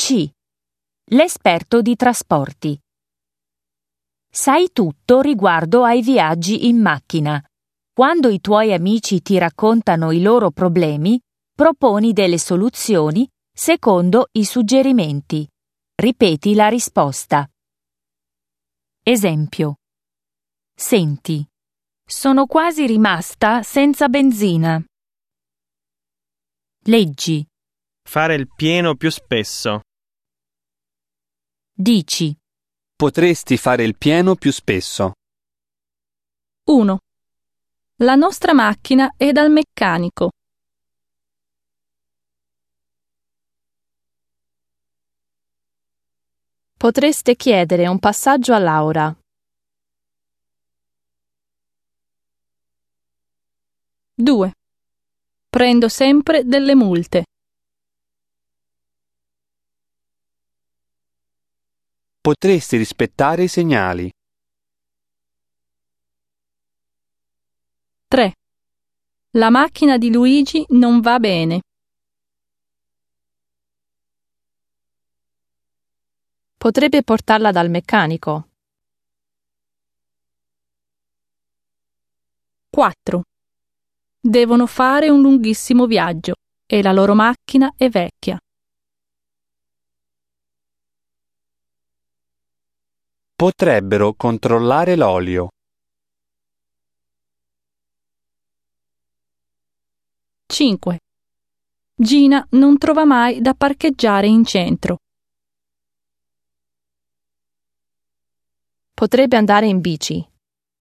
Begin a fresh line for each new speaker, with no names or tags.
C. L'esperto di trasporti. Sai tutto riguardo ai viaggi in macchina. Quando i tuoi amici ti raccontano i loro problemi, proponi delle soluzioni secondo i suggerimenti. Ripeti la risposta. Esempio. Senti, sono quasi rimasta senza benzina. Leggi.
Fare il pieno più spesso.
Dici.
Potresti fare il pieno più spesso.
1. La nostra macchina è dal meccanico. Potreste chiedere un passaggio a Laura. 2. Prendo sempre delle multe.
Potresti rispettare i segnali.
3. La macchina di Luigi non va bene. Potrebbe portarla dal meccanico. 4. Devono fare un lunghissimo viaggio e la loro macchina è vecchia.
Potrebbero controllare l'olio.
5. Gina non trova mai da parcheggiare in centro. Potrebbe andare in bici.